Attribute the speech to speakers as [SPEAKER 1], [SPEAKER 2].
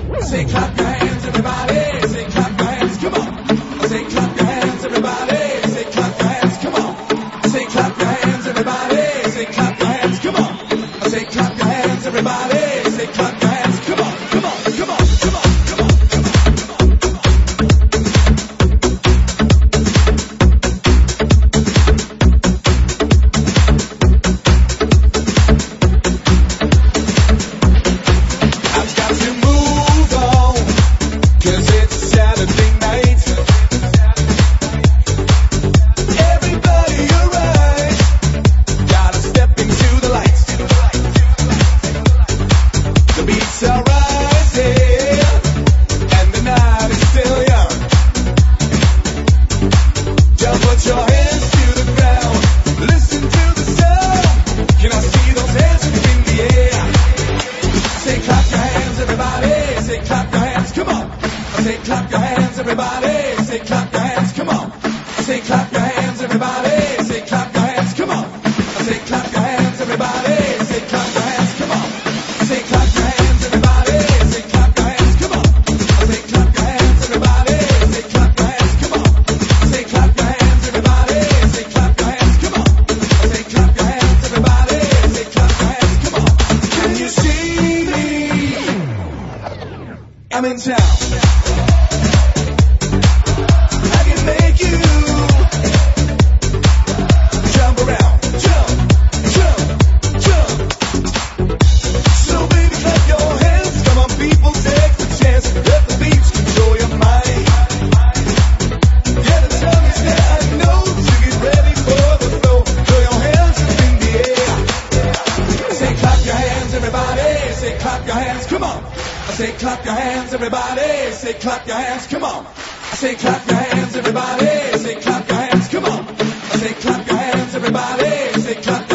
[SPEAKER 1] Say clap your hands, everybody. Say clap your hands, come on. Say clap your hands, everybody. Say clap your hands, come on. Say clap your hands, everybody. Say clap your hands, come on. Say clap your hands, everybody. Say clap your hands, come on, come on, come on, come on, come on, come on, come on, come on. I've got to move on, 'cause it's Saturday night. Everybody arise, gotta step into the lights. The beats are rising, and the night is still young. Just put your hands to the ground, listen to the sound. Can I see those hands up in the air? Say clap your hands, everybody. Say clap your hands, come on. Say clap your hands, everybody. Say clap your hands, come on. Say clap your hands, everybody. Say clap your hands, come on. Say clap your hands, everybody. Say clap your hands, come on. Say clap your hands, everybody. Say clap your hands, come on. Say clap your hands, everybody. Say clap your hands, come on. Say clap your hands, everybody. Say clap your hands, come on. Say clap your hands, everybody. Say clap your hands, come on. Can you see me? I'm in town. I can make you jump around, jump, jump, jump. So baby, clap your hands. Come on, people, take the chance. Let the beats control your mind. Yeah, the time is there, I know, to get ready for the flow. Throw your hands up in the air. Say clap your hands, everybody. Say clap your hands, come on. I say clap your hands, everybody. Say clap your hands, come on. I say clap your hands, everybody. Say clap your hands, come on. I say clap your hands, everybody. Say clap